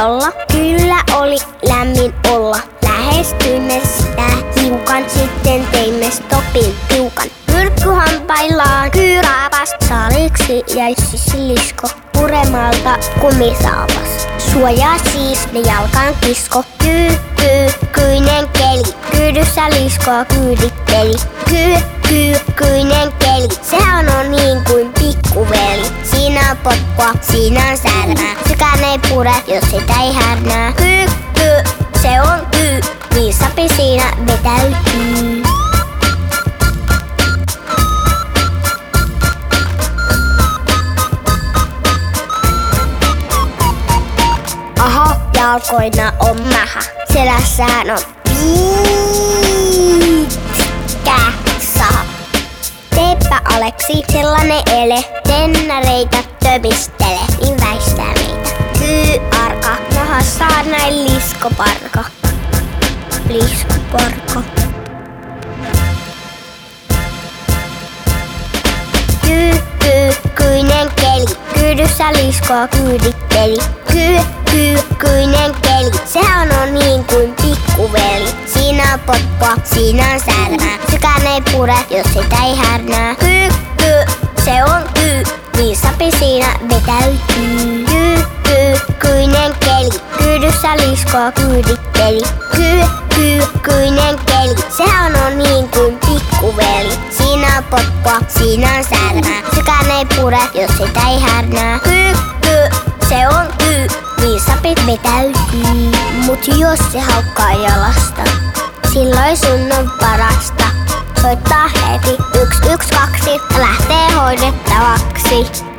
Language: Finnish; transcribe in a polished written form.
pellolla. Kyllä oli lämmin olla. Lähestyimme sitä hiukan, sitten teimme stopin piukan. Myrkkyhampaillaan kyyraapas, saliksi jäi sisilisko. Puremalta kumisaavas, suojaa siis ne jalkaan kisko. Kyykkyinen keli, kyydyssä liskoa kyyditteli. Kyykkyinen keli, sehän on niin kuin pikkuveli. Siinä on potkua, siinä on särmää. Sekään ei pure, jos sitä ei härnää. Se on kyy, niin sapi siinä vetäytyy. Aho, jalkoina on maha. Selässään on pitkä saha. Teepä Aleksi sellainen ele. Tennäreitä tömistele, niin väistää meitä. Kyy-arka, nahassaan näin liskoparka. Liskoparka. Kyykkyinen keli, kyydyssä liskoa kyyditteli. Kyykkyinen keli, sehän on niin kuin pikkuveli. Siinä on potkua, siinä on särmää. Sekään ei pure, jos sitä ei härnää. Se on kyy, niin sapi siinä vetäytyy. Kyykkyinen keli, kyydyssä liskoa kyyditteli. Kyykkyinen keli, sehän on niin kuin pikkuveli. Siinä on potkua, siinä on särmää. Sekään ei pure, jos sitä ei härnää. Se on kyy, niin sapit vetäytyy. Mut jos se haukkaa jalasta, silloin sun on parasta soittaa heti 112 ja lähtee hoidettavaksi.